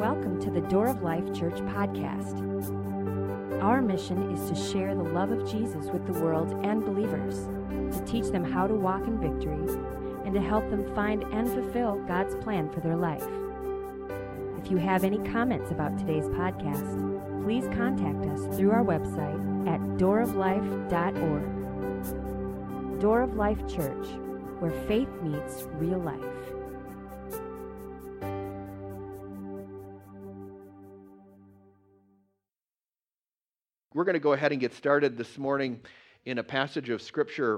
Welcome to the Door of Life Church podcast. Our mission is to share the love of Jesus with the world and believers, to teach them how to walk in victory, and to help them find and fulfill God's plan for their life. If you have any comments about today's podcast, please contact us through our website at dooroflife.org. Door of Life Church, where faith meets real life. We're going to go ahead and get started this morning in a passage of Scripture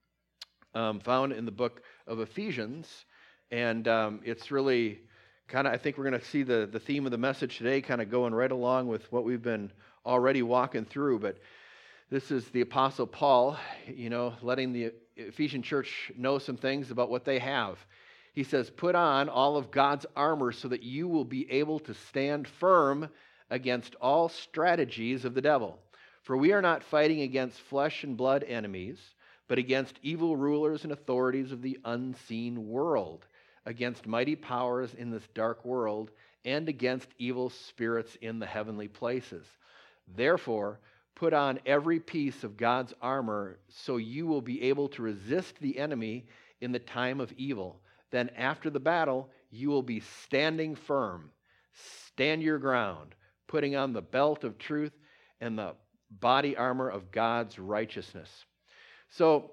found in the book of Ephesians. And it's really kind of, I think we're going to see the theme of the message today kind of going right along with what we've been already walking through. But this is the Apostle Paul, letting the Ephesian church know some things about what they have. He says, put on all of God's armor so that you will be able to stand firm against all strategies of the devil. For we are not fighting against flesh and blood enemies, but against evil rulers and authorities of the unseen world, against mighty powers in this dark world, and against evil spirits in the heavenly places. Therefore, put on every piece of God's armor so you will be able to resist the enemy in the time of evil. Then after the battle, you will be standing firm. Stand your ground, putting on the belt of truth and the body armor of God's righteousness. So,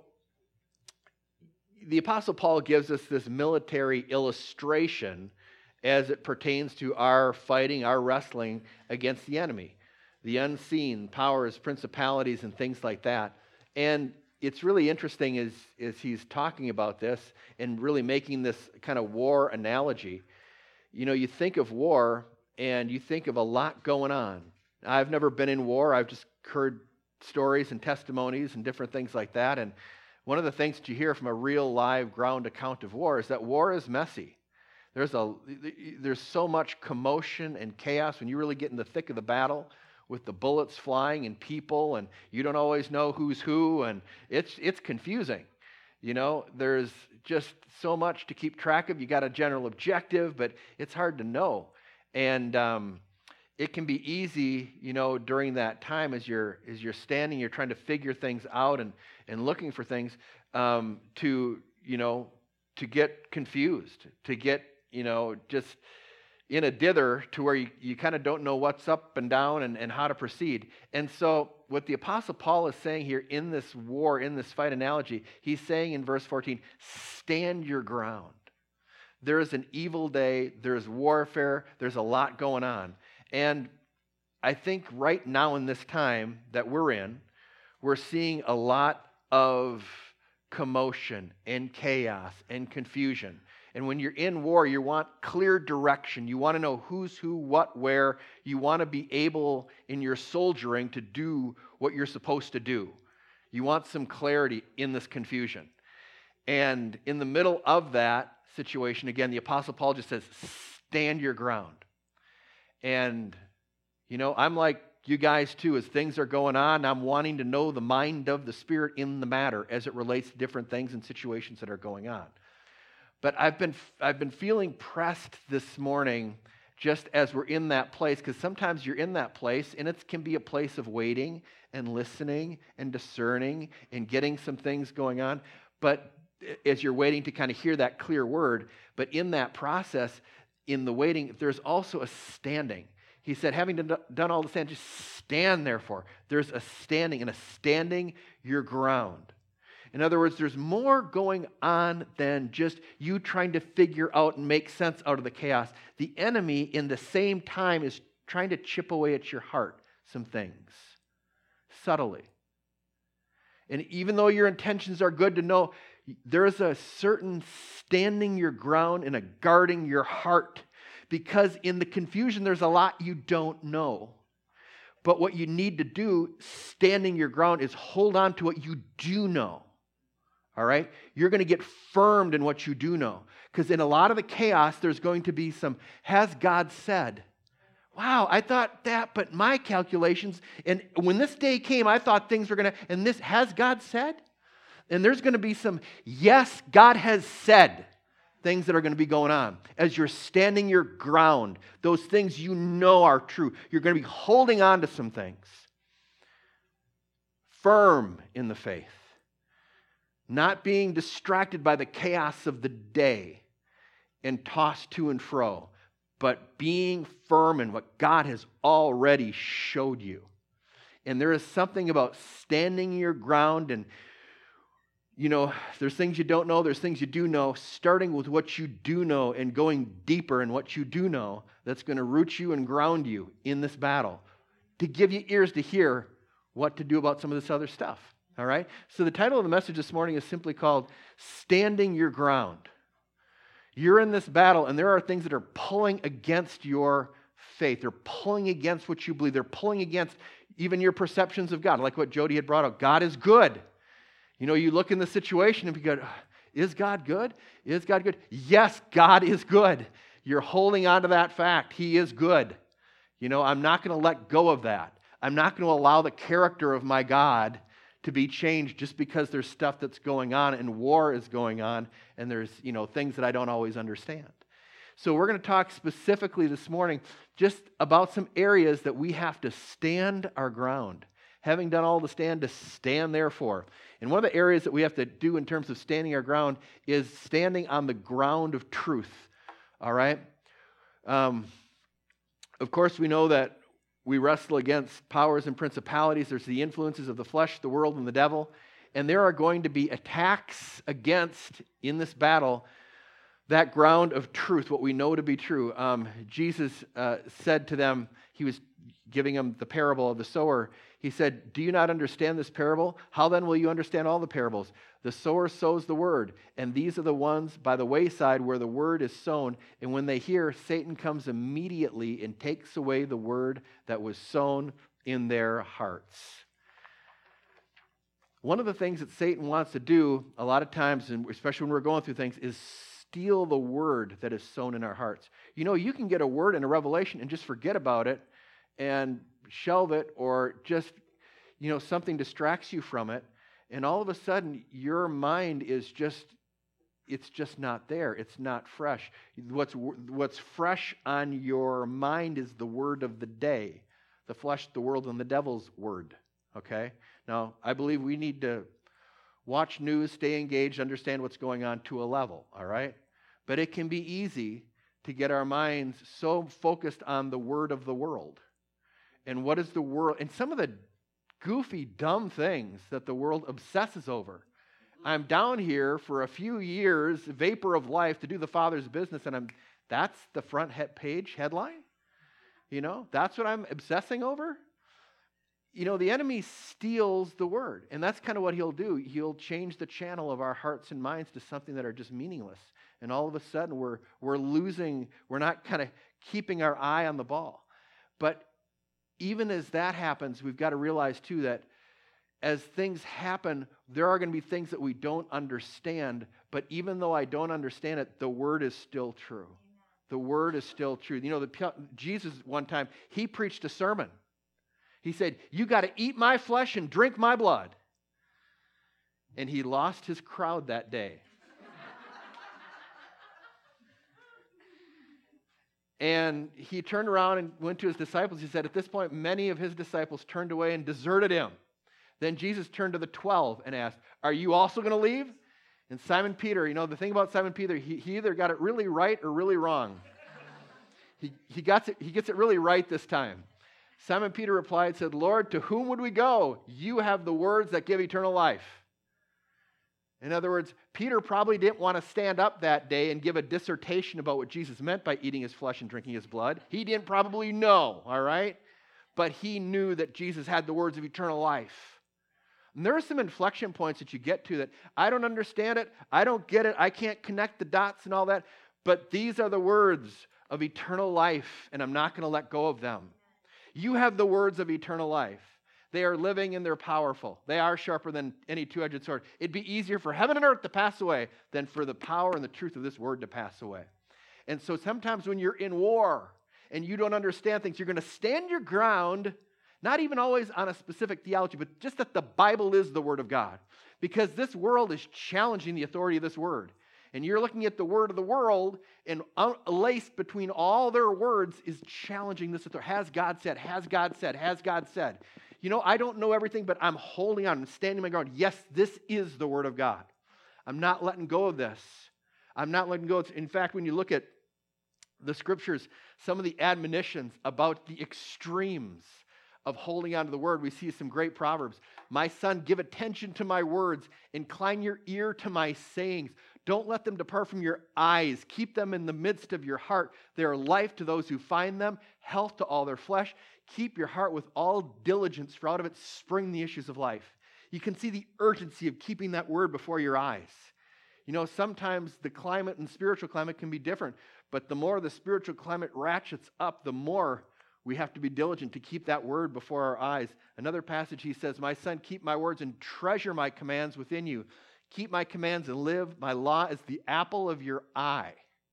the Apostle Paul gives us this military illustration as it pertains to our fighting, our wrestling against the enemy, the unseen powers, principalities, and things like that. And it's really interesting as he's talking about this and really making this kind of war analogy. You think of war, and you think of a lot going on. I've never been in war. I've just heard stories and testimonies and different things like that. And one of the things that you hear from a real live ground account of war is that war is messy. There's so much commotion and chaos when you really get in the thick of the battle with the bullets flying and people, and you don't always know who's who, and it's confusing. There's just so much to keep track of. You got a general objective, but it's hard to know. And it can be easy, during that time as you're standing, you're trying to figure things out and looking for things, to get confused, to get, just in a dither to where you kind of don't know what's up and down and how to proceed. And so what the Apostle Paul is saying here in this war, in this fight analogy, he's saying in verse 14, stand your ground. There is an evil day, there's warfare, there's a lot going on. And I think right now in this time that we're in, we're seeing a lot of commotion and chaos and confusion. And when you're in war, you want clear direction. You want to know who's who, what, where. You want to be able in your soldiering to do what you're supposed to do. You want some clarity in this confusion. And in the middle of that situation, again, the Apostle Paul just says, stand your ground. And, I'm like you guys too, as things are going on, I'm wanting to know the mind of the Spirit in the matter as it relates to different things and situations that are going on. But I've been feeling pressed this morning just as we're in that place, because sometimes you're in that place and it can be a place of waiting and listening and discerning and getting some things going on. But as you're waiting to kind of hear that clear word, but in that process, in the waiting, there's also a standing. He said, having done all the stand, just stand therefore. There's a standing, and a standing your ground. In other words, there's more going on than just you trying to figure out and make sense out of the chaos. The enemy, in the same time, is trying to chip away at your heart some things, subtly. And even though your intentions are good to know, there is a certain standing your ground and a guarding your heart, because in the confusion there's a lot you don't know. But what you need to do, standing your ground, is hold on to what you do know. All right? You're going to get firmed in what you do know. Because in a lot of the chaos, there's going to be some, has God said? Wow, I thought that, but my calculations, and when this day came, I thought things were going to, and this, has God said? And there's going to be some, yes, God has said. things that are going to be going on. As you're standing your ground, those things you know are true, you're going to be holding on to some things. Firm in the faith. Not being distracted by the chaos of the day and tossed to and fro, but being firm in what God has already showed you. And there is something about standing your ground and, there's things you don't know, there's things you do know, starting with what you do know and going deeper in what you do know, that's going to root you and ground you in this battle, to give you ears to hear what to do about some of this other stuff. All right? So the title of the message this morning is simply called Standing Your Ground. You're in this battle, and there are things that are pulling against your faith. They're pulling against what you believe. They're pulling against even your perceptions of God, like what Jody had brought up. God is good. You look in the situation and you go, is God good? Is God good? Yes, God is good. You're holding on to that fact. He is good. I'm not going to let go of that. I'm not going to allow the character of my God to be changed just because there's stuff that's going on and war is going on and there's, things that I don't always understand. So we're going to talk specifically this morning just about some areas that we have to stand our ground. Having done all to stand therefore. And one of the areas that we have to do in terms of standing our ground is standing on the ground of truth. All right? Of course, we know that we wrestle against powers and principalities. There's the influences of the flesh, the world, and the devil. And there are going to be attacks against, in this battle, that ground of truth, what we know to be true. Jesus said to them, he was giving them the parable of the sower. He said, do you not understand this parable? How then will you understand all the parables? The sower sows the word, and these are the ones by the wayside where the word is sown. And when they hear, Satan comes immediately and takes away the word that was sown in their hearts. One of the things that Satan wants to do a lot of times, and especially when we're going through things, is steal the word that is sown in our hearts. You can get a word and a revelation and just forget about it and shelve it, or just, something distracts you from it. And all of a sudden, your mind is it's just not there. It's not fresh. What's fresh on your mind is the word of the day. The flesh, the world, and the devil's word. Okay? Now, I believe we need to watch news, stay engaged, understand what's going on to a level, all right? But it can be easy to get our minds so focused on the word of the world. And what is the world? And some of the goofy, dumb things that the world obsesses over. I'm down here for a few years, vapor of life, to do the Father's business, and that's the front page headline? That's what I'm obsessing over? The enemy steals the word, and that's kind of what he'll do. He'll change the channel of our hearts and minds to something that are just meaningless. And all of a sudden, we're not kind of keeping our eye on the ball. But even as that happens, we've got to realize, too, that as things happen, there are going to be things that we don't understand. But even though I don't understand it, the word is still true. The word is still true. Jesus, one time, he preached a sermon. He said, you got to eat my flesh and drink my blood. And he lost his crowd that day. And he turned around and went to his disciples. He said, at this point, many of his disciples turned away and deserted him. Then Jesus turned to the 12 and asked, are you also going to leave? And Simon Peter, the thing about Simon Peter, he either got it really right or really wrong. He gets it really right this time. Simon Peter replied, said, Lord, to whom would we go? You have the words that give eternal life. In other words, Peter probably didn't want to stand up that day and give a dissertation about what Jesus meant by eating his flesh and drinking his blood. He didn't probably know, all right? But he knew that Jesus had the words of eternal life. And there are some inflection points that you get to that I don't understand it, I don't get it, I can't connect the dots and all that, but these are the words of eternal life, and I'm not going to let go of them. You have the words of eternal life. They are living and they're powerful. They are sharper than any two-edged sword. It'd be easier for heaven and earth to pass away than for the power and the truth of this word to pass away. And so sometimes when you're in war and you don't understand things, you're going to stand your ground, not even always on a specific theology, but just that the Bible is the word of God. Because this world is challenging the authority of this word. And you're looking at the word of the world, and laced between all their words is challenging this. Has God said? Has God said? Has God said? You know, I don't know everything, but I'm holding on. I'm standing my ground. Yes, this is the word of God. I'm not letting go of this. I'm not letting go. In fact, when you look at the scriptures, some of the admonitions about the extremes of holding on to the word, we see some great proverbs. My son, give attention to my words. Incline your ear to my sayings. Don't let them depart from your eyes. Keep them in the midst of your heart. They are life to those who find them, health to all their flesh. Keep your heart with all diligence, for out of it spring the issues of life. You can see the urgency of keeping that word before your eyes. You know, sometimes the climate and spiritual climate can be different, but the more the spiritual climate ratchets up, the more we have to be diligent to keep that word before our eyes. Another passage, he says, my son, keep my words and treasure my commands within you. Keep my commands and live. My law is the apple of your eye.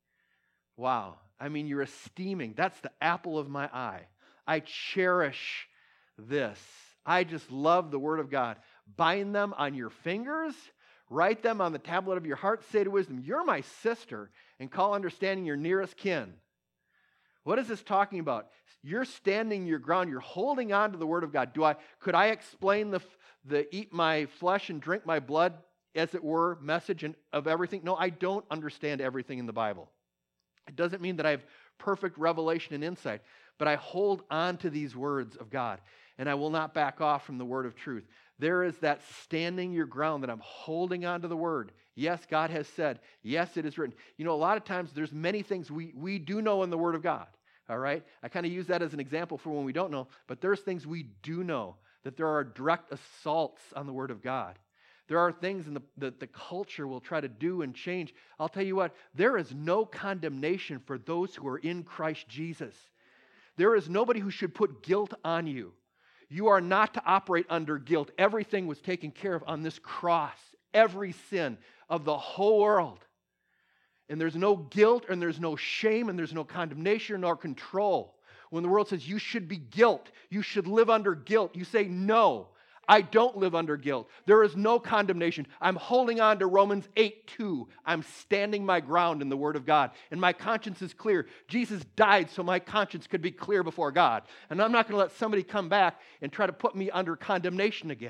Wow. I mean, you're esteeming. That's the apple of my eye. I cherish this. I just love the word of God. Bind them on your fingers. Write them on the tablet of your heart. Say to wisdom, you're my sister, and call understanding your nearest kin. What is this talking about? You're standing your ground. You're holding on to the word of God. Could I explain the eat my flesh and drink my blood, as it were, message of everything? No, I don't understand everything in the Bible. It doesn't mean that I have perfect revelation and insight, but I hold on to these words of God, and I will not back off from the word of truth. There is that standing your ground that I'm holding on to the word. Yes, God has said. Yes, it is written. You know, a lot of times there's many things we do know in the word of God. All right? I kind of use that as an example for when we don't know, but there's things we do know, that there are direct assaults on the word of God. There are things that the culture will try to do and change. I'll tell you what, there is no condemnation for those who are in Christ Jesus. There is nobody who should put guilt on you. You are not to operate under guilt. Everything was taken care of on this cross. Every sin of the whole world. And there's no guilt, and there's no shame, and there's no condemnation nor control. When the world says you should be guilt, you should live under guilt, you say, no, I don't live under guilt. There is no condemnation. I'm holding on to Romans 8:2. I'm standing my ground in the Word of God. And my conscience is clear. Jesus died so my conscience could be clear before God. And I'm not going to let somebody come back and try to put me under condemnation again.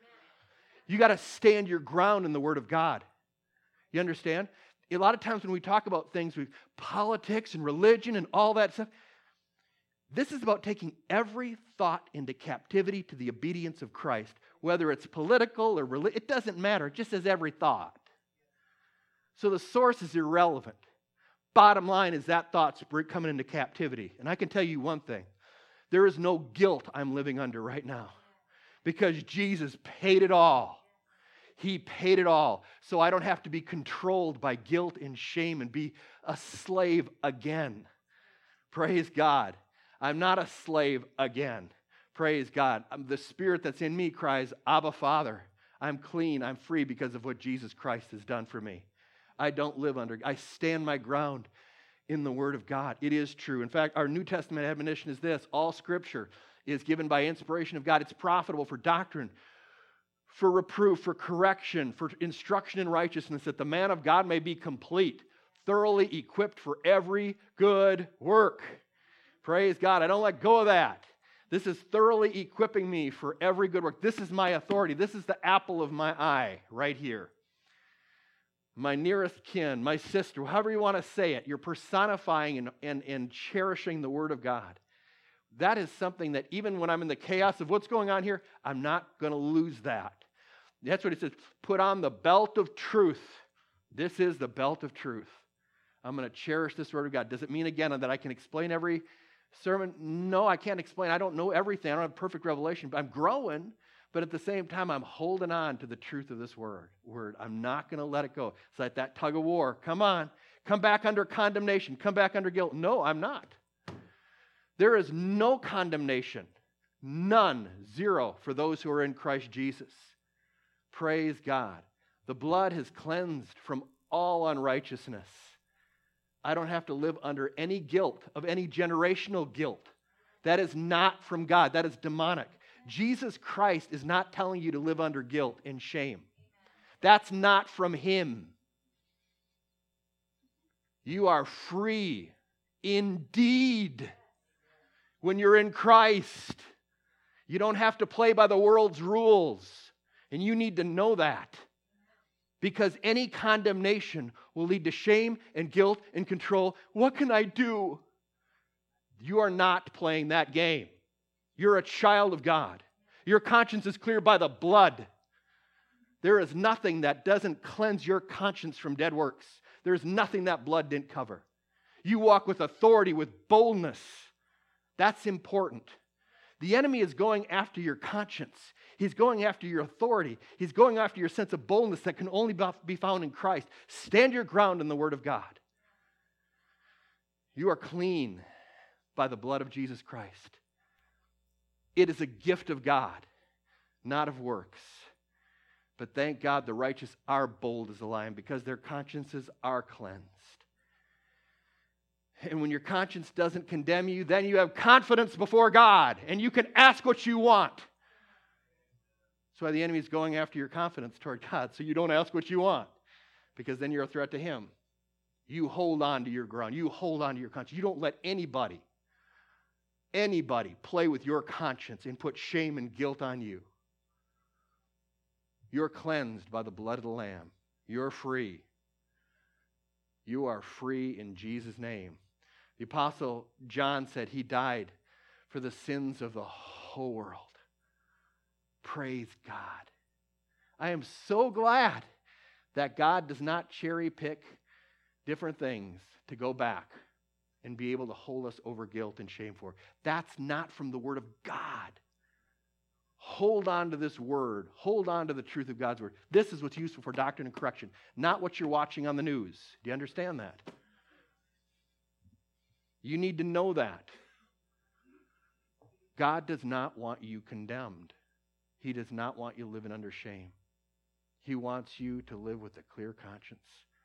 You got to stand your ground in the Word of God. You understand? A lot of times when we talk about things with politics and religion and all that stuff, this is about taking every thought into captivity to the obedience of Christ. Whether it's political or religious, it doesn't matter. It just says every thought. So the source is irrelevant. Bottom line is that thought's coming into captivity. And I can tell you one thing. There is no guilt I'm living under right now. Because Jesus paid it all. He paid it all. So I don't have to be controlled by guilt and shame and be a slave again. Praise God. I'm not a slave again. Praise God. The spirit that's in me cries, Abba, Father. I'm clean. I'm free because of what Jesus Christ has done for me. I don't live under. I stand my ground in the Word of God. It is true. In fact, our New Testament admonition is this. All Scripture is given by inspiration of God. It's profitable for doctrine, for reproof, for correction, for instruction in righteousness, that the man of God may be complete, thoroughly equipped for every good work. Praise God. I don't let go of that. This is thoroughly equipping me for every good work. This is my authority. This is the apple of my eye right here. My nearest kin, my sister, however you want to say it, you're personifying and cherishing the Word of God. That is something that even when I'm in the chaos of what's going on here, I'm not going to lose that. That's what it says. Put on the belt of truth. This is the belt of truth. I'm going to cherish this Word of God. Does it mean, again, that I can explain every sermon? No, I can't explain. I don't know everything. I don't have perfect revelation, but I'm growing. But at the same time, I'm holding on to the truth of this word. I'm not going to let it go. It's like that tug of war. Come on. Come back under condemnation. Come back under guilt. No, I'm not. There is no condemnation. None. Zero for those who are in Christ Jesus. Praise God. The blood has cleansed from all unrighteousness. I don't have to live under any guilt, of any generational guilt. That is not from God. That is demonic. Jesus Christ is not telling you to live under guilt and shame. That's not from Him. You are free indeed when you're in Christ. You don't have to play by the world's rules. And you need to know that. Because any condemnation will lead to shame and guilt and control. What can I do? You are not playing that game. You're a child of God. Your conscience is clear by the blood. There is nothing that doesn't cleanse your conscience from dead works. There is nothing that blood didn't cover. You walk with authority, with boldness. That's important. The enemy is going after your conscience. He's going after your authority. He's going after your sense of boldness that can only be found in Christ. Stand your ground in the Word of God. You are clean by the blood of Jesus Christ. It is a gift of God, not of works. But thank God the righteous are bold as a lion because their consciences are cleansed. And when your conscience doesn't condemn you, then you have confidence before God and you can ask what you want. That's why the enemy is going after your confidence toward God, so you don't ask what you want, because then you're a threat to him. You hold on to your ground. You hold on to your conscience. You don't let anybody play with your conscience and put shame and guilt on you. You're cleansed by the blood of the Lamb. You're free. You are free in Jesus' name. The Apostle John said he died for the sins of the whole world. Praise God. I am so glad that God does not cherry pick different things to go back and be able to hold us over guilt and shame for. That's not from the Word of God. Hold on to this Word. Hold on to the truth of God's Word. This is what's useful for doctrine and correction, not what you're watching on the news. Do you understand that? You need to know that. God does not want you condemned. He does not want you living under shame. He wants you to live with a clear conscience.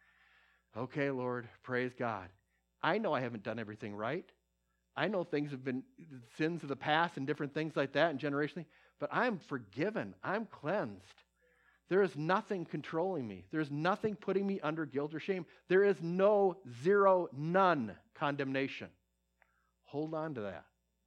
Okay, Lord, praise God. I know I haven't done everything right. I know things have been sins of the past and different things like that and generationally, but I'm forgiven. I'm cleansed. There is nothing controlling me. There's nothing putting me under guilt or shame. There is no, zero, none condemnation. Hold on to that.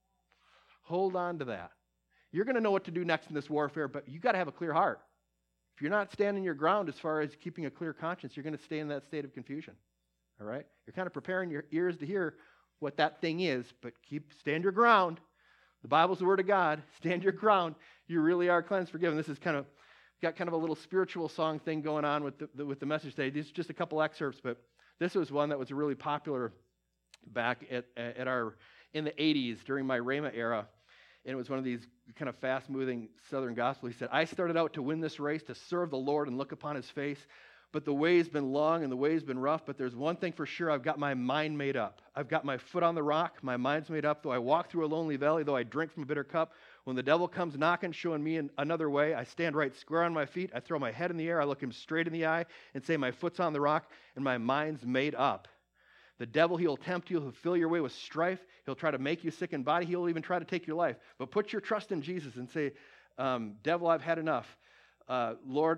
Hold on to that. You're going to know what to do next in this warfare, but you got to have a clear heart. If you're not standing your ground as far as keeping a clear conscience, you're going to stay in that state of confusion. All right? You're kind of preparing your ears to hear what that thing is, but stand your ground. The Bible's the Word of God. Stand your ground. You really are cleansed, forgiven. This is got kind of a little spiritual song thing going on with the message today. These are just a couple excerpts, but this was one that was really popular back in the 80s during my Rhema era. And it was one of these kind of fast-moving Southern gospel. He said, I started out to win this race, to serve the Lord and look upon His face. But the way's been long and the way's been rough. But there's one thing for sure, I've got my mind made up. I've got my foot on the rock. My mind's made up. Though I walk through a lonely valley, though I drink from a bitter cup, when the devil comes knocking, showing me another way, I stand right square on my feet. I throw my head in the air. I look him straight in the eye and say, my foot's on the rock and my mind's made up. The devil, he'll tempt you. He'll fill your way with strife. He'll try to make you sick in body. He'll even try to take your life. But put your trust in Jesus and say, devil, I've had enough. Lord,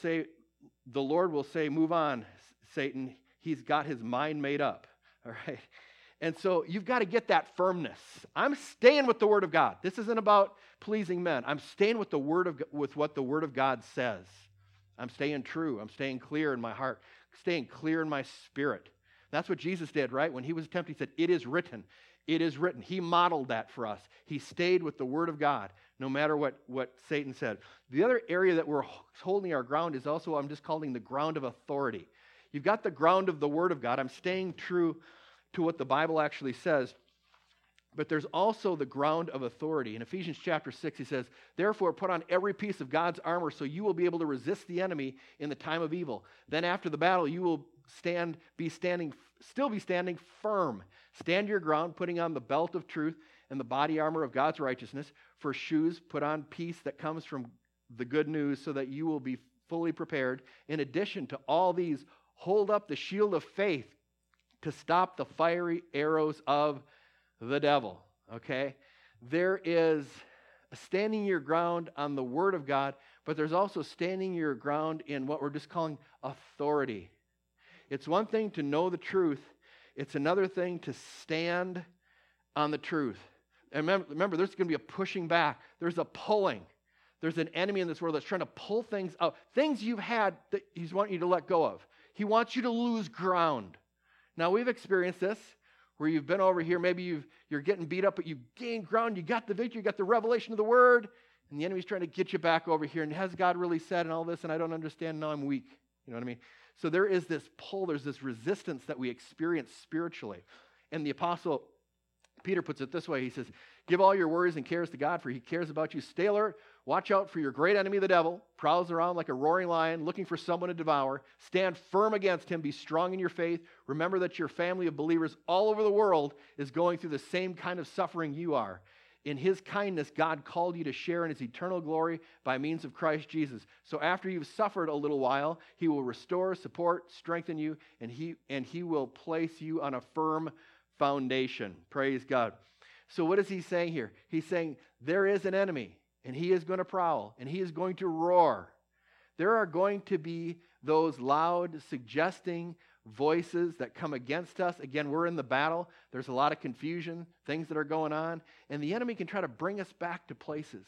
the Lord will say, move on, Satan. He's got his mind made up. All right. And so you've got to get that firmness. I'm staying with the Word of God. This isn't about pleasing men. I'm staying with with what the Word of God says. I'm staying true. I'm staying clear in my heart, staying clear in my spirit. That's what Jesus did, right? When he was tempted, he said, it is written. It is written. He modeled that for us. He stayed with the Word of God, no matter what Satan said. The other area that we're holding our ground is also, I'm just calling the ground of authority. You've got the ground of the Word of God. I'm staying true to what the Bible actually says. But there's also the ground of authority. In Ephesians chapter 6, he says, therefore put on every piece of God's armor so you will be able to resist the enemy in the time of evil. Then after the battle, you will still be standing firm. Stand your ground, putting on the belt of truth and the body armor of God's righteousness. For shoes, put on peace that comes from the good news so that you will be fully prepared. In addition to all these, hold up the shield of faith to stop the fiery arrows of the devil. Okay? There is standing your ground on the Word of God, but there's also standing your ground in what we're just calling authority. It's one thing to know the truth It's another thing to stand on the truth. And remember, there's going to be a pushing back. There's a pulling. There's an enemy in this world that's trying to pull things out. Things you've had that he's wanting you to let go of. He wants you to lose ground. Now, we've experienced this where you've been over here. Maybe you're getting beat up, but you've gained ground. You got the victory. You got the revelation of the word. And the enemy's trying to get you back over here. And has God really said and all this? And I don't understand. Now I'm weak. You know what I mean? So there is this pull. There's this resistance that we experience spiritually. And the apostle Peter puts it this way. He says, give all your worries and cares to God, for he cares about you. Stay alert. Watch out for your great enemy, the devil. Prowls around like a roaring lion, looking for someone to devour. Stand firm against him. Be strong in your faith. Remember that your family of believers all over the world is going through the same kind of suffering you are. In his kindness, God called you to share in his eternal glory by means of Christ Jesus. So after you've suffered a little while, he will restore, support, strengthen you, and he will place you on a firm foundation. Praise God. So what is he saying here? He's saying there is an enemy, and he is going to prowl, and he is going to roar. There are going to be those loud, suggesting voices that come against us. Again, we're in the battle. There's a lot of confusion, things that are going on, and the enemy can try to bring us back to places.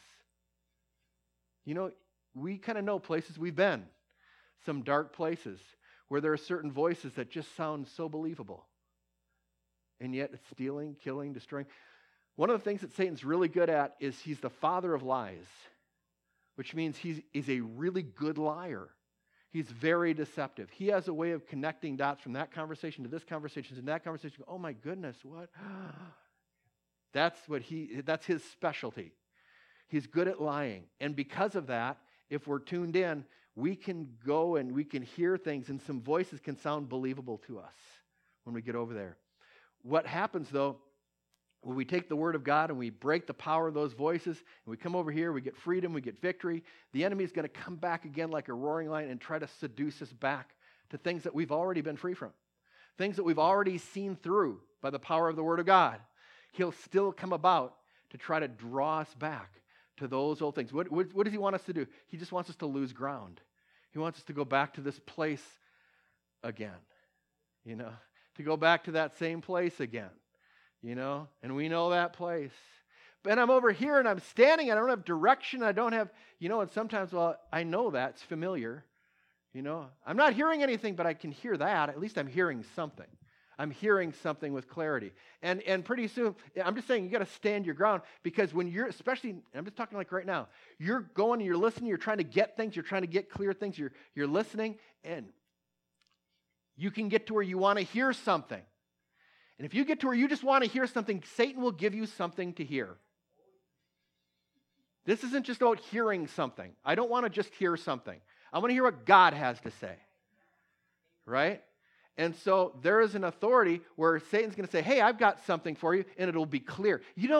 You know, we kind of know places we've been, some dark places where there are certain voices that just sound so believable. And yet it's stealing, killing, destroying. One of the things that Satan's really good at is he's the father of lies, which means he's a really good liar. He's very deceptive. He has a way of connecting dots from that conversation to this conversation to that conversation. Oh my goodness, what? That's his specialty. He's good at lying. And because of that, if we're tuned in, we can go and we can hear things, and some voices can sound believable to us when we get over there. What happens, though, when we take the word of God and we break the power of those voices, and we come over here, we get freedom, we get victory, the enemy is going to come back again like a roaring lion and try to seduce us back to things that we've already been free from, things that we've already seen through by the power of the word of God. He'll still come about to try to draw us back to those old things. What does he want us to do? He just wants us to lose ground. He wants us to go back to this place again, to go back to that same place again, and we know that place. And I'm over here and I'm standing, and I don't have direction, I don't have, and sometimes, I know that's familiar, I'm not hearing anything, but I can hear that. At least I'm hearing something. I'm hearing something with clarity. And pretty soon, I'm just saying, you got to stand your ground, because when you're, especially, I'm just talking like right now, you're going and you're listening, you're trying to get things, you're trying to get clear things, you're listening, and you can get to where you want to hear something. And if you get to where you just want to hear something, Satan will give you something to hear. This isn't just about hearing something. I don't want to just hear something. I want to hear what God has to say. Right? And so there is an authority where Satan's going to say, hey, I've got something for you, and it'll be clear.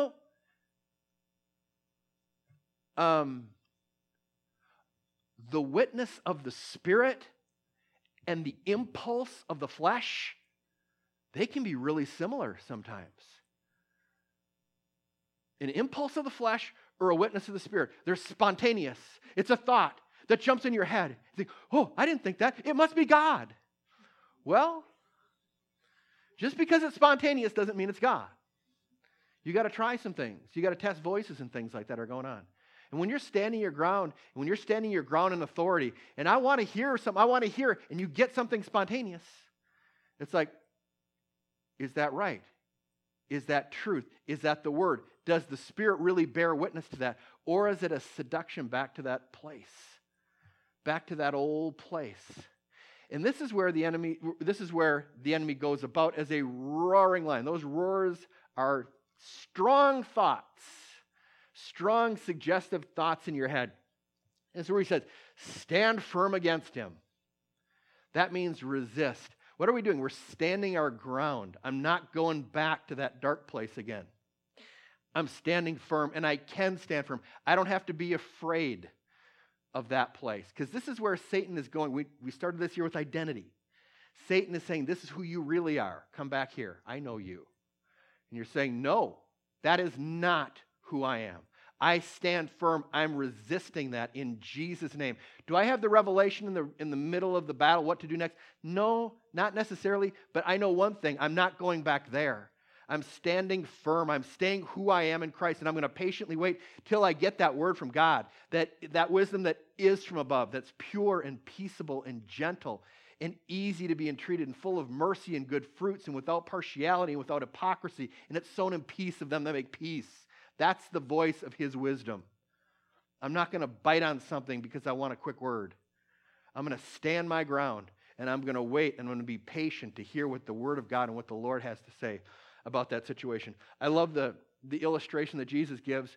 The witness of the Spirit and the impulse of the flesh, they can be really similar sometimes. An impulse of the flesh or a witness of the Spirit. They're spontaneous. It's a thought that jumps in your head. You think, oh, I didn't think that. It must be God. Well, just because it's spontaneous doesn't mean it's God. You got to try some things. You got to test voices and things like that are going on. And when you're standing your ground, in authority, and I want to hear something, and you get something spontaneous, it's like, is that right? Is that truth? Is that the word? Does the Spirit really bear witness to that? Or is it a seduction back to that place? Back to that old place? And this is where the enemy goes about as a roaring lion. Those roars are strong thoughts, strong suggestive thoughts in your head. And so where he says, stand firm against him. That means resist. What are we doing? We're standing our ground. I'm not going back to that dark place again. I'm standing firm, and I can stand firm. I don't have to be afraid of that place, because this is where Satan is going. We started this year with identity. Satan is saying, this is who you really are. Come back here. I know you. And you're saying, no, that is not who I am. I stand firm. I'm resisting that in Jesus' name. Do I have the revelation in the middle of the battle what to do next? No, not necessarily, but I know one thing. I'm not going back there. I'm standing firm. I'm staying who I am in Christ, and I'm going to patiently wait till I get that word from God, that wisdom that is from above, that's pure and peaceable and gentle and easy to be entreated and full of mercy and good fruits and without partiality and without hypocrisy, and it's sown in peace of them that make peace. That's the voice of his wisdom. I'm not going to bite on something because I want a quick word. I'm going to stand my ground, and I'm going to wait, and I'm going to be patient to hear what the word of God and what the Lord has to say about that situation. I love the illustration that Jesus gives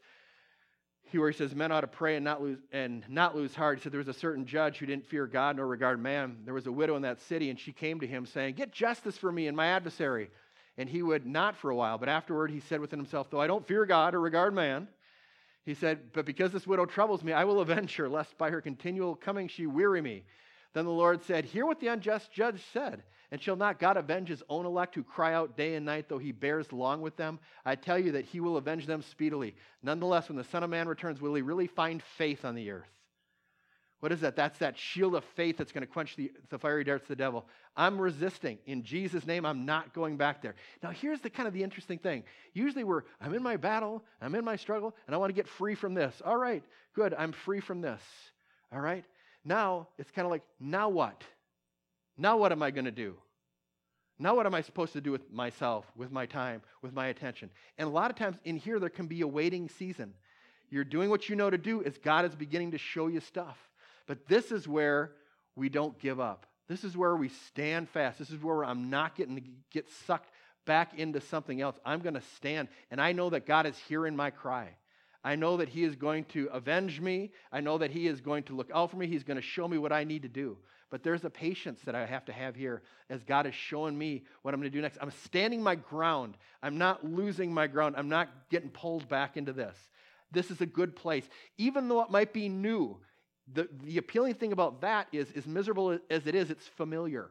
where he says men ought to pray and not lose heart. He said there was a certain judge who didn't fear God nor regard man. There was a widow in that city, and she came to him saying, "Get justice for me and my adversary." And he would not for a while, but afterward he said within himself, "Though I don't fear God or regard man," he said, "but because this widow troubles me, I will avenge her, lest by her continual coming she weary me." Then the Lord said, "Hear what the unjust judge said. And shall not God avenge his own elect who cry out day and night, though he bears long with them? I tell you that he will avenge them speedily. Nonetheless, when the Son of Man returns, will he really find faith on the earth?" What is that? That's that shield of faith that's going to quench the fiery darts of the devil. I'm resisting. In Jesus' name, I'm not going back there. Now, here's the interesting thing. Usually I'm in my battle, I'm in my struggle, and I want to get free from this. All right, good, I'm free from this. All right? Now, it's kind of like, now what? Now what am I going to do? Now what am I supposed to do with myself, with my time, with my attention? And a lot of times in here, there can be a waiting season. You're doing what you know to do as God is beginning to show you stuff. But this is where we don't give up. This is where we stand fast. This is where I'm not get sucked back into something else. I'm going to stand, and I know that God is hearing my cry. I know that he is going to avenge me. I know that he is going to look out for me. He's going to show me what I need to do. But there's a patience that I have to have here as God is showing me what I'm going to do next. I'm standing my ground. I'm not losing my ground. I'm not getting pulled back into this. This is a good place. Even though it might be new, the appealing thing about that is, as miserable as it is, it's familiar.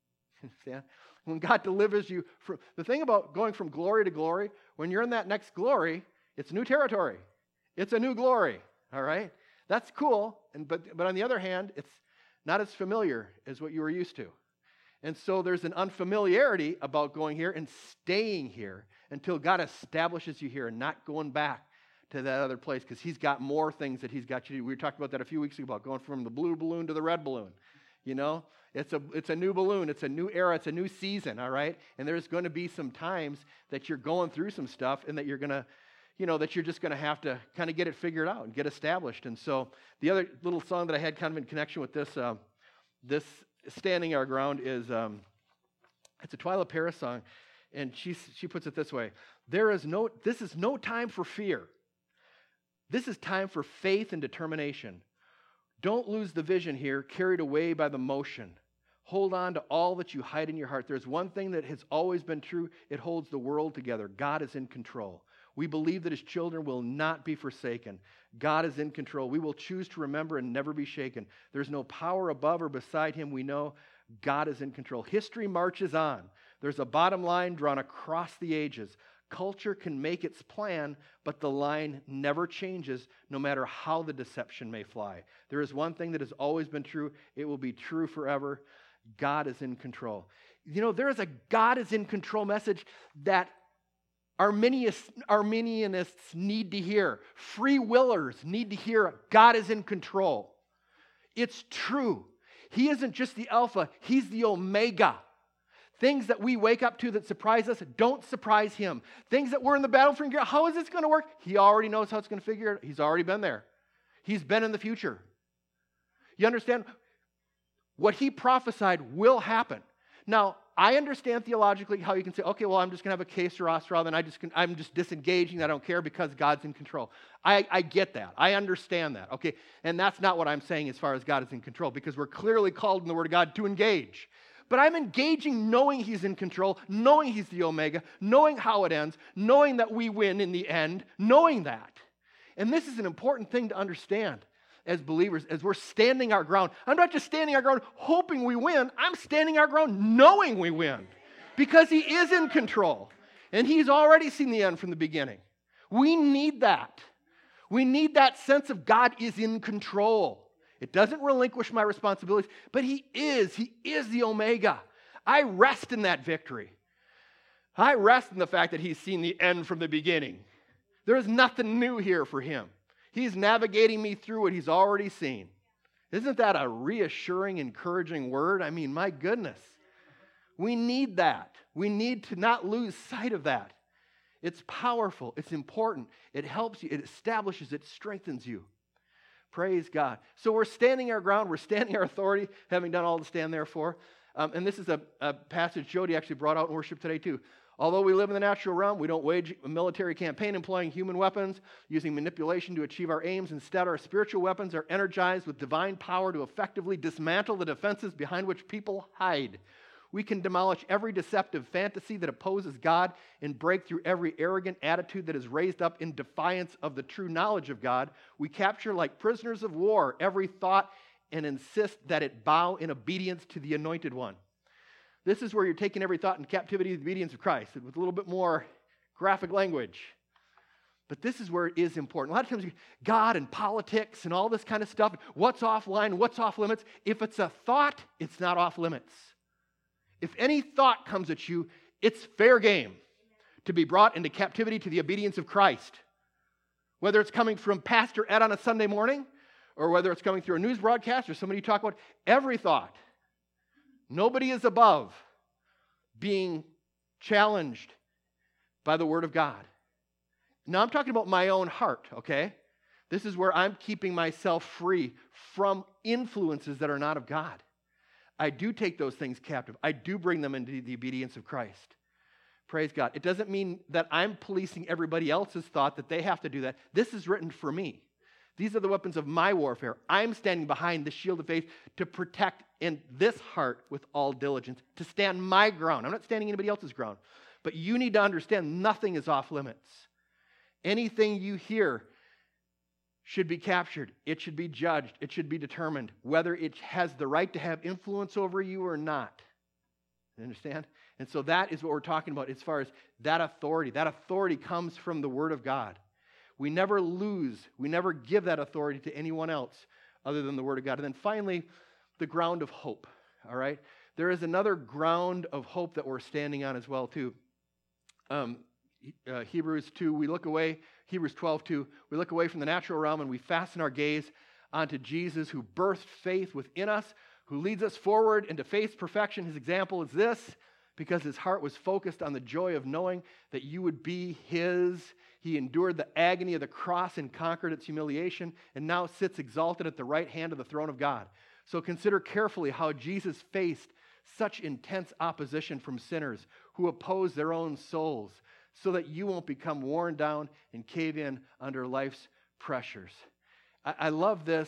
When God delivers you from the thing about going from glory to glory, when you're in that next glory, it's new territory. It's a new glory. All right? That's cool. But on the other hand, it's not as familiar as what you were used to. And so there's an unfamiliarity about going here and staying here until God establishes you here and not going back to that other place, because he's got more things that he's got you to do. We talked about that a few weeks ago, about going from the blue balloon to the red balloon. You know, it's a new balloon. It's a new era. It's a new season, all right? And there's going to be some times that you're going through some stuff and that you're going to, that you're just going to have to kind of get it figured out and get established. And so the other little song that I had kind of in connection with this standing our ground is, it's a Twyla Paris song, and she puts it this way: this is no time for fear. This is time for faith and determination. Don't lose the vision here, carried away by the motion. Hold on to all that you hide in your heart. There's one thing that has always been true. It holds the world together. God is in control. We believe that his children will not be forsaken. God is in control. We will choose to remember and never be shaken. There's no power above or beside him. We know God is in control. History marches on. There's a bottom line drawn across the ages. Culture can make its plan, but the line never changes, no matter how the deception may fly. There is one thing that has always been true. It will be true forever. God is in control. There is a God is in control message that Arminianists need to hear. Free willers need to hear God is in control. It's true. He isn't just the Alpha, he's the Omega. Things that we wake up to that surprise us don't surprise him. Things that we're in the battle for, how is this going to work? He already knows how it's going to figure it out. He's already been there. He's been in the future. You understand? What he prophesied will happen. Now, I understand theologically how you can say, okay, well, I'm just going to have a que sera, then I'm just disengaging. I don't care because God's in control. I get that. I understand that. Okay, and that's not what I'm saying as far as God is in control, because we're clearly called in the Word of God to engage. But I'm engaging knowing he's in control, knowing he's the Omega, knowing how it ends, knowing that we win in the end, knowing that. And this is an important thing to understand as believers, as we're standing our ground. I'm not just standing our ground hoping we win. I'm standing our ground knowing we win, because he is in control. And he's already seen the end from the beginning. We need that. We need that sense of God is in control. It doesn't relinquish my responsibilities, but He is. He is the Omega. I rest in that victory. I rest in the fact that He's seen the end from the beginning. There is nothing new here for Him. He's navigating me through what He's already seen. Isn't that a reassuring, encouraging word? I mean, my goodness. We need that. We need to not lose sight of that. It's powerful. It's important. It helps you. It establishes. It strengthens you. Praise God. So we're standing our ground. We're standing our authority, having done all to stand there for. And this is a passage Jody actually brought out in worship today too. Although we live in the natural realm, we don't wage a military campaign employing human weapons, using manipulation to achieve our aims. Instead, our spiritual weapons are energized with divine power to effectively dismantle the defenses behind which people hide. We can demolish every deceptive fantasy that opposes God and break through every arrogant attitude that is raised up in defiance of the true knowledge of God. We capture like prisoners of war every thought and insist that it bow in obedience to the Anointed One. This is where you're taking every thought in captivity to the obedience of Christ with a little bit more graphic language. But this is where it is important. A lot of times, God and politics and all this kind of stuff, what's offline, what's off limits. If it's a thought, it's not off limits. If any thought comes at you, it's fair game to be brought into captivity to the obedience of Christ. Whether it's coming from Pastor Ed on a Sunday morning, or whether it's coming through a news broadcast or somebody you talk about, every thought. Nobody is above being challenged by the Word of God. Now I'm talking about my own heart, okay? This is where I'm keeping myself free from influences that are not of God. I do take those things captive. I do bring them into the obedience of Christ. Praise God. It doesn't mean that I'm policing everybody else's thought that they have to do that. This is written for me. These are the weapons of my warfare. I'm standing behind the shield of faith to protect in this heart with all diligence, to stand my ground. I'm not standing anybody else's ground. But you need to understand nothing is off limits. Anything you hear should be captured. It should be judged. It should be determined whether it has the right to have influence over you or not. You understand? And so that is what we're talking about as far as that authority. That authority comes from the Word of God. We never lose, we never give that authority to anyone else other than the Word of God. And then finally, the ground of hope. All right? There is another ground of hope that we're standing on as well, too. Hebrews 2, we look away, Hebrews 12:2, we look away from the natural realm and we fasten our gaze onto Jesus, who birthed faith within us, who leads us forward into faith's perfection. His example is this: because his heart was focused on the joy of knowing that you would be his, he endured the agony of the cross and conquered its humiliation, and now sits exalted at the right hand of the throne of God. So consider carefully how Jesus faced such intense opposition from sinners who oppose their own souls, so that you won't become worn down and cave in under life's pressures. I love this,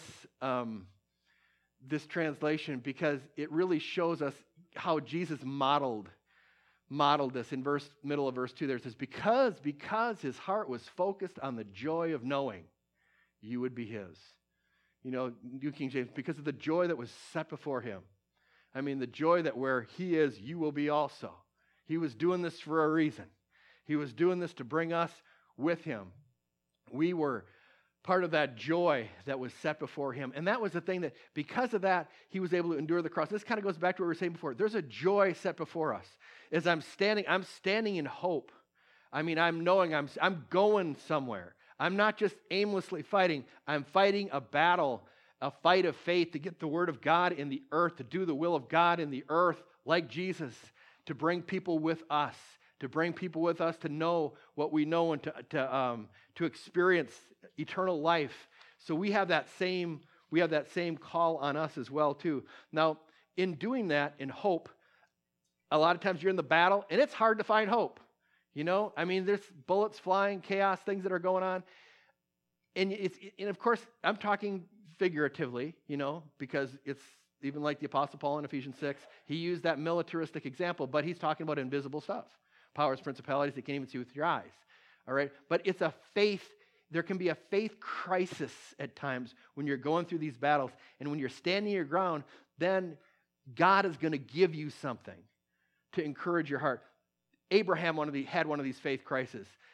this translation because it really shows us how Jesus modeled this. In middle of verse 2 there, it says, because his heart was focused on the joy of knowing you would be his. You know, New King James, because of the joy that was set before him. I mean, the joy that where he is, you will be also. He was doing this for a reason. He was doing this to bring us with him. We were part of that joy that was set before him. And that was the thing that, because of that, he was able to endure the cross. This kind of goes back to what we were saying before. There's a joy set before us. As I'm standing in hope. I mean, I'm knowing I'm going somewhere. I'm not just aimlessly fighting. I'm fighting a battle, a fight of faith to get the word of God in the earth, to do the will of God in the earth like Jesus, to bring people with us. To bring people with us to know what we know and to experience eternal life. So we have that same call on us as well too. Now, in doing that, in hope, a lot of times you're in the battle and it's hard to find hope. You know, I mean, there's bullets flying, chaos, things that are going on, and of course I'm talking figuratively, you know, because it's even like the Apostle Paul in Ephesians 6. He used that militaristic example, but he's talking about invisible stuff. Powers, principalities that can't even see with your eyes. All right? But it's a faith, there can be a faith crisis at times when you're going through these battles. And when you're standing your ground, then God is going to give you something to encourage your heart. Abraham had one of these faith crises.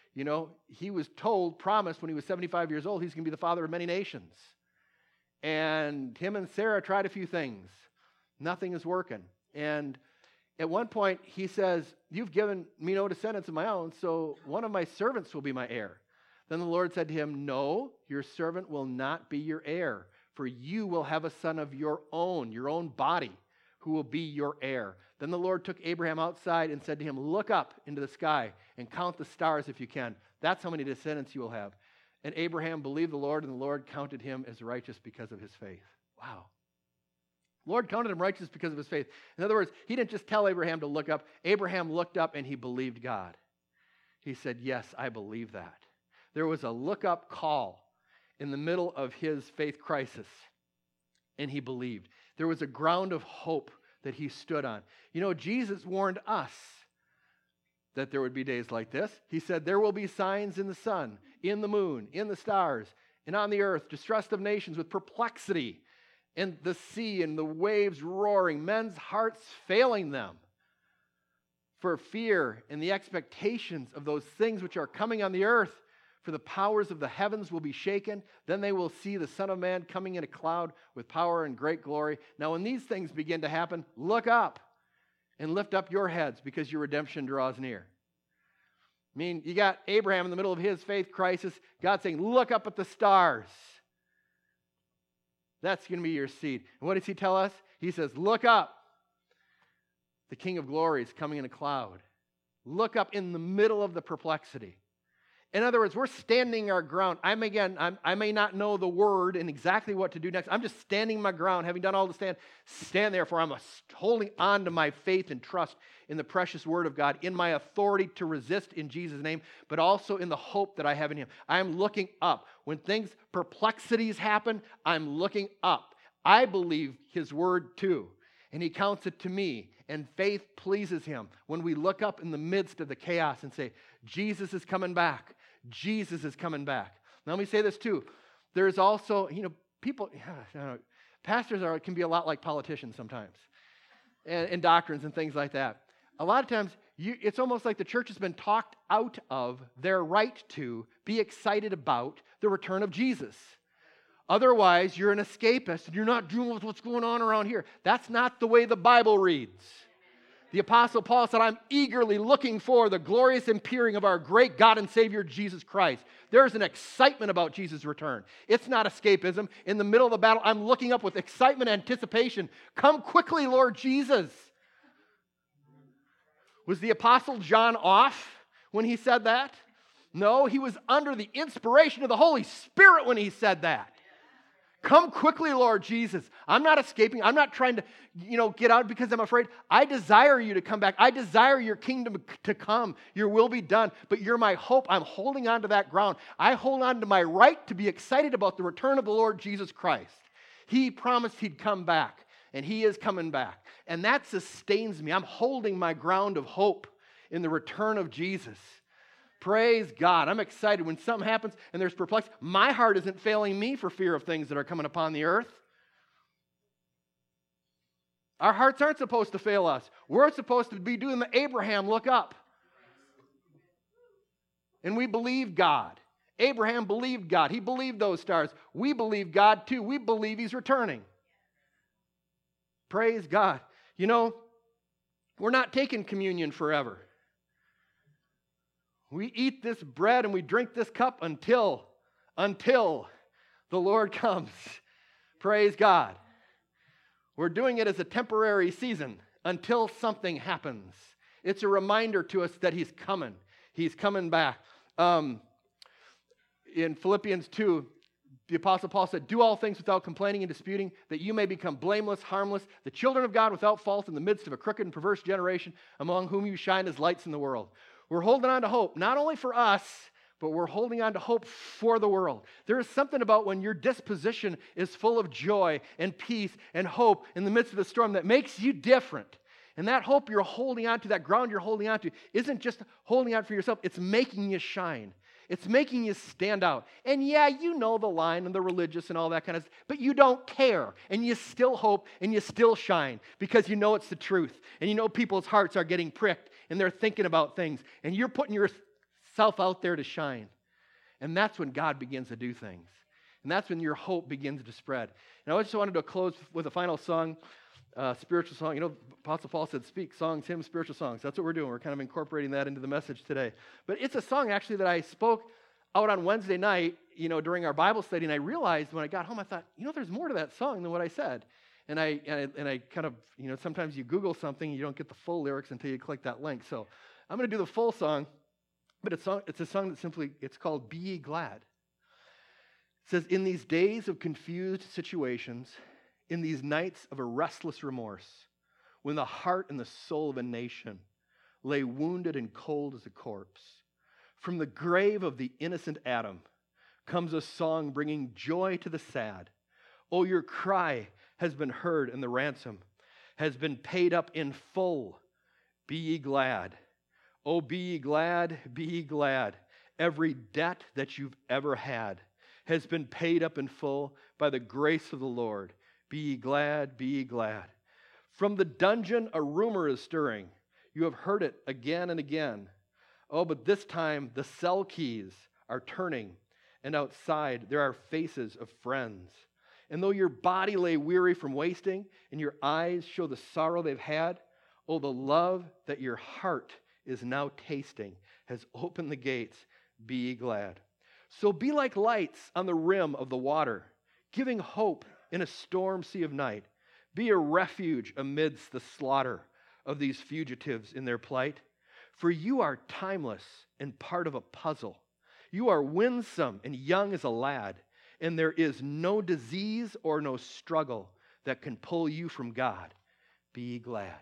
he was promised when he was 75 years old, he's going to be the father of many nations. And him and Sarah tried a few things. Nothing is working. And at one point, he says, you've given me no descendants of my own, so one of my servants will be my heir. Then the Lord said to him, no, your servant will not be your heir, for you will have a son of your own body, who will be your heir. Then the Lord took Abraham outside and said to him, look up into the sky and count the stars if you can. That's how many descendants you will have. And Abraham believed the Lord, and the Lord counted him as righteous because of his faith. Wow. Lord counted him righteous because of his faith. In other words, he didn't just tell Abraham to look up. Abraham looked up and he believed God. He said, yes, I believe that. There was a look-up call in the middle of his faith crisis, and he believed. There was a ground of hope that he stood on. Jesus warned us that there would be days like this. He said, there will be signs in the sun, in the moon, in the stars, and on the earth, distress of nations with perplexity, and the sea and the waves roaring, men's hearts failing them for fear and the expectations of those things which are coming on the earth. For the powers of the heavens will be shaken. Then they will see the Son of Man coming in a cloud with power and great glory. Now when these things begin to happen, look up and lift up your heads, because your redemption draws near. You got Abraham in the middle of his faith crisis. God saying, look up at the stars. That's going to be your seed. And what does he tell us? He says, look up. The King of Glory is coming in a cloud. Look up in the middle of the perplexity. In other words, we're standing our ground. I may not know the word and exactly what to do next. I'm just standing my ground, having done all to stand there, for I'm holding on to my faith and trust in the precious word of God, in my authority to resist in Jesus' name, but also in the hope that I have in him. I'm looking up. When perplexities happen, I'm looking up. I believe his word too, and he counts it to me, and faith pleases him when we look up in the midst of the chaos and say, Jesus is coming back. Jesus is coming back. Now, let me say this too. There's also, pastors can be a lot like politicians sometimes, and doctrines and things like that. A lot of times, it's almost like the church has been talked out of their right to be excited about the return of Jesus. Otherwise, you're an escapist and you're not dealing with what's going on around here. That's not the way the Bible reads. The Apostle Paul said, I'm eagerly looking for the glorious appearing of our great God and Savior, Jesus Christ. There's an excitement about Jesus' return. It's not escapism. In the middle of the battle, I'm looking up with excitement and anticipation. Come quickly, Lord Jesus. Was the Apostle John off when he said that? No, he was under the inspiration of the Holy Spirit when he said that. Come quickly, Lord Jesus. I'm not escaping. I'm not trying to, get out because I'm afraid. I desire you to come back. I desire your kingdom to come. Your will be done. But you're my hope. I'm holding on to that ground. I hold on to my right to be excited about the return of the Lord Jesus Christ. He promised he'd come back, and he is coming back. And that sustains me. I'm holding my ground of hope in the return of Jesus. Praise God. I'm excited when something happens and there's perplexity. My heart isn't failing me for fear of things that are coming upon the earth. Our hearts aren't supposed to fail us. We're supposed to be doing the Abraham look up. And we believe God. Abraham believed God. He believed those stars. We believe God too. We believe he's returning. Praise God. We're not taking communion forever. We eat this bread and we drink this cup until the Lord comes. Praise God. We're doing it as a temporary season until something happens. It's a reminder to us that he's coming. He's coming back. In Philippians 2, the Apostle Paul said, do all things without complaining and disputing, that you may become blameless, harmless, the children of God without fault in the midst of a crooked and perverse generation, among whom you shine as lights in the world. We're holding on to hope, not only for us, but we're holding on to hope for the world. There is something about when your disposition is full of joy and peace and hope in the midst of the storm that makes you different. And that hope you're holding on to, that ground you're holding on to, isn't just holding on for yourself. It's making you shine. It's making you stand out. And yeah, you know the line and the religious and all that kind of stuff, but you don't care. And you still hope and you still shine because you know it's the truth. And you know people's hearts are getting pricked and they're thinking about things. And you're putting your self out there to shine. And that's when God begins to do things. And that's when your hope begins to spread. And I just wanted to close with a final song, spiritual song. You know, Apostle Paul said, speak songs, hymns, spiritual songs. That's what we're doing. We're kind of incorporating that into the message today. But it's a song, actually, that I spoke out on Wednesday night, during our Bible study, and I realized when I got home, I thought, there's more to that song than what I said. And I kind of, sometimes you Google something, you don't get the full lyrics until you click that link. So I'm going to do the full song, but it's a song that it's called Be Ye Glad. It says, in these days of confused situations, in these nights of a restless remorse, when the heart and the soul of a nation lay wounded and cold as a corpse, from the grave of the innocent Adam comes a song bringing joy to the sad. Oh, your cry has been heard, and the ransom has been paid up in full. Be ye glad. Oh, be ye glad, be ye glad. Every debt that you've ever had has been paid up in full by the grace of the Lord. Be ye glad, be ye glad. From the dungeon a rumor is stirring. You have heard it again and again. Oh, but this time the cell keys are turning, and outside there are faces of friends. And though your body lay weary from wasting, and your eyes show the sorrow they've had, oh, the love that your heart is now tasting has opened the gates. Be ye glad. So be like lights on the rim of the water, giving hope in a storm sea of night. Be a refuge amidst the slaughter of these fugitives in their plight. For you are timeless and part of a puzzle. You are winsome and young as a lad, and there is no disease or no struggle that can pull you from God. Be ye glad.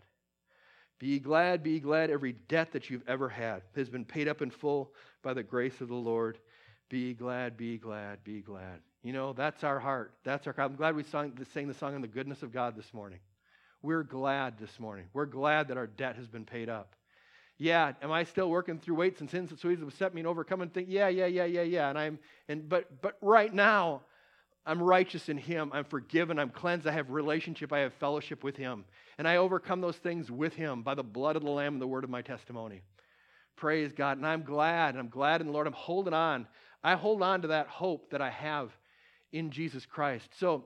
Be ye glad, be ye glad. Every debt that you've ever had has been paid up in full by the grace of the Lord. Be ye glad, be ye glad, be ye glad. That's our heart. That's our. I'm glad we sang the song on the goodness of God this morning. We're glad this morning. We're glad that our debt has been paid up. Yeah, am I still working through weights and sins that so easily beset me and overcome and think, yeah. But right now, I'm righteous in Him. I'm forgiven. I'm cleansed. I have relationship. I have fellowship with Him. And I overcome those things with Him by the blood of the Lamb and the word of my testimony. Praise God. And I'm glad in the Lord. I'm holding on. I hold on to that hope that I have in Jesus Christ. So,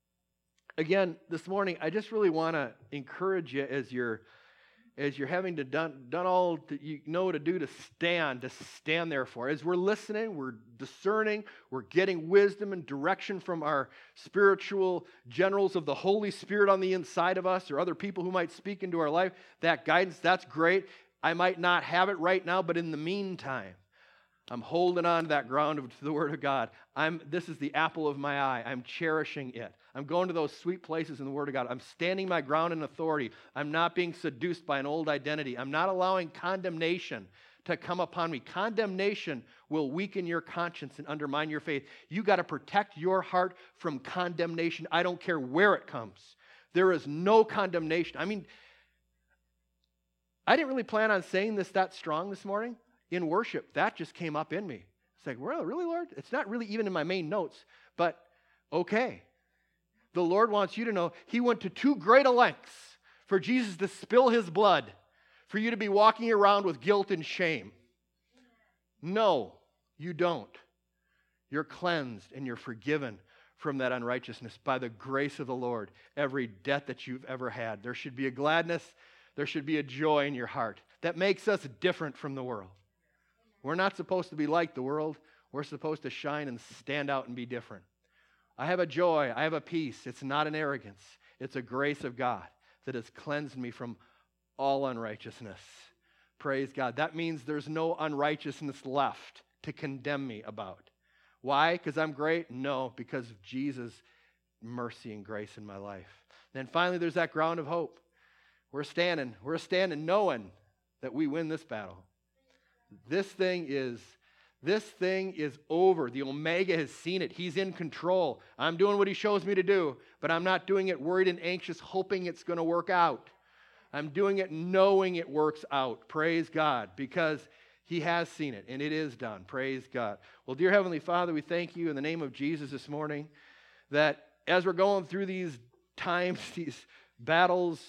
again, this morning, I just really want to encourage you as you're having to done all that you know to do to stand there for. As we're listening, we're discerning, we're getting wisdom and direction from our spiritual generals of the Holy Spirit on the inside of us or other people who might speak into our life. That guidance, that's great. I might not have it right now, but in the meantime, I'm holding on to that ground of the Word of God. This is the apple of my eye. I'm cherishing it. I'm going to those sweet places in the Word of God. I'm standing my ground in authority. I'm not being seduced by an old identity. I'm not allowing condemnation to come upon me. Condemnation will weaken your conscience and undermine your faith. You got to protect your heart from condemnation. I don't care where it comes. There is no condemnation. I didn't really plan on saying this that strong this morning. In worship, that just came up in me. It's like, well, really, Lord? It's not really even in my main notes, but okay. The Lord wants you to know He went to too great a lengths for Jesus to spill His blood for you to be walking around with guilt and shame. No, you don't. You're cleansed and you're forgiven from that unrighteousness by the grace of the Lord. Every debt that you've ever had. There should be a gladness, there should be a joy in your heart that makes us different from the world. We're not supposed to be like the world. We're supposed to shine and stand out and be different. I have a joy. I have a peace. It's not an arrogance. It's a grace of God that has cleansed me from all unrighteousness. Praise God. That means there's no unrighteousness left to condemn me about. Why? Because I'm great? No, because of Jesus' mercy and grace in my life. Then finally, there's that ground of hope. We're standing knowing that we win this battle. This thing is over. The Omega has seen it. He's in control. I'm doing what He shows me to do, but I'm not doing it worried and anxious, hoping it's going to work out. I'm doing it knowing it works out. Praise God, because He has seen it, and it is done. Praise God. Well, dear Heavenly Father, we thank You in the name of Jesus this morning that as we're going through these times, these battles,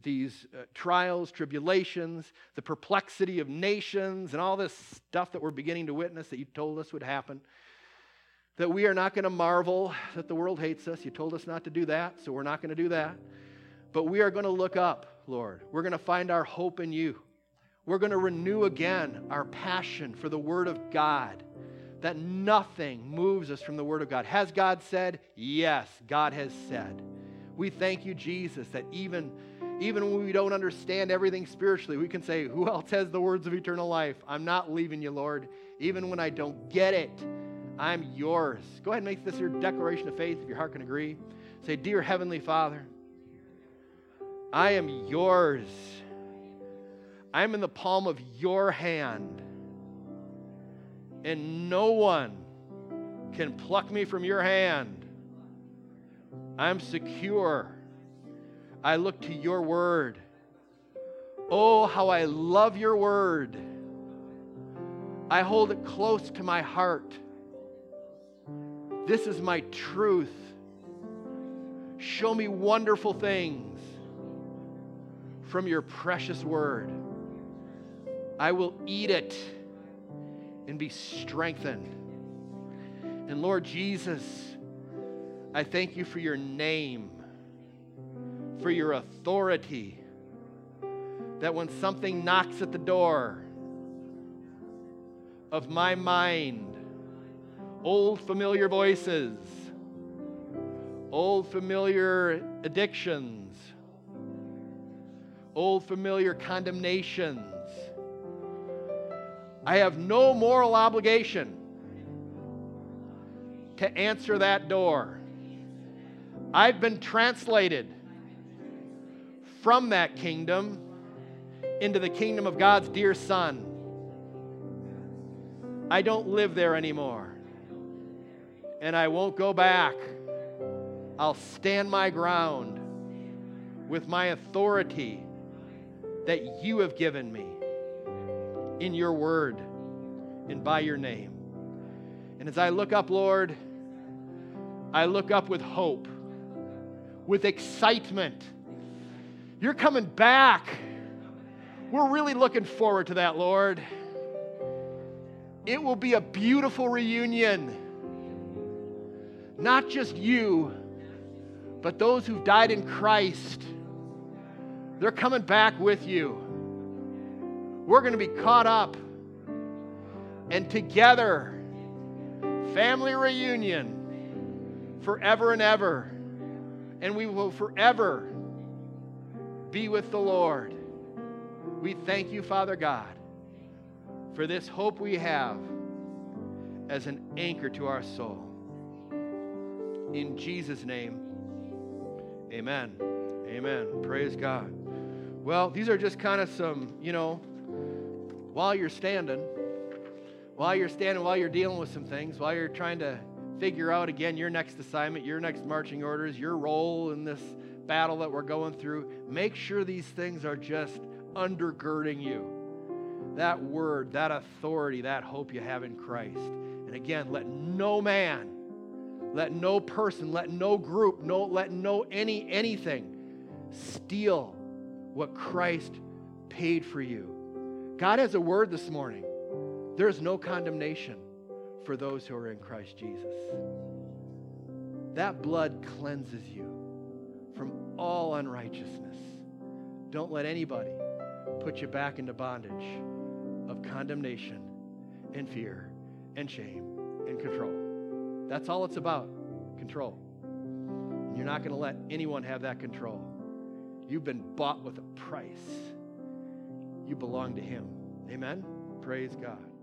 trials, tribulations, the perplexity of nations, and all this stuff that we're beginning to witness that you told us would happen, that we are not going to marvel that the world hates us. You told us not to do that, so we're not going to do that. But we are going to look up, Lord. We're going to find our hope in you. We're going to renew again our passion for the Word of God, that nothing moves us from the Word of God. Has God said? Yes, God has said. We thank you, Jesus, that even when we don't understand everything spiritually, we can say, who else has the words of eternal life? I'm not leaving you, Lord. Even when I don't get it, I'm yours. Go ahead and make this your declaration of faith if your heart can agree. Say, dear Heavenly Father, I am yours. I'm in the palm of your hand, and no one can pluck me from your hand. I'm secure. I look to your word. Oh, how I love your word. I hold it close to my heart. This is my truth. Show me wonderful things from your precious word. I will eat it and be strengthened. And Lord Jesus, I thank you for your name, for your authority, that when something knocks at the door of my mind, old familiar voices, old familiar addictions, old familiar condemnations, I have no moral obligation to answer that door. I've been translated from that kingdom into the kingdom of God's dear Son. I don't live there anymore, and I won't go back. I'll stand my ground with my authority that you have given me in your word and by your name. And as I look up, Lord, I look up with hope, with excitement. You're coming back. We're really looking forward to that, Lord. It will be a beautiful reunion. Not just you, but those who've died in Christ. They're coming back with you. We're going to be caught up, and together, family reunion forever and ever. And we will forever be with the Lord. We thank you, Father God, for this hope we have as an anchor to our soul. In Jesus' name, amen. Amen. Praise God. Well, these are just kind of some, while you're standing, while you're dealing with some things, while you're trying to figure out again your next assignment, your next marching orders, your role in this battle that we're going through, make sure these things are just undergirding you. That word, that authority, that hope you have in Christ. And again, let no man, let no person, let no group, let no anything steal what Christ paid for you. God has a word this morning. There's no condemnation for those who are in Christ Jesus. That blood cleanses you from all unrighteousness. Don't let anybody put you back into bondage of condemnation and fear and shame and control. That's all it's about, control. And you're not going to let anyone have that control. You've been bought with a price. You belong to Him. Amen? Praise God.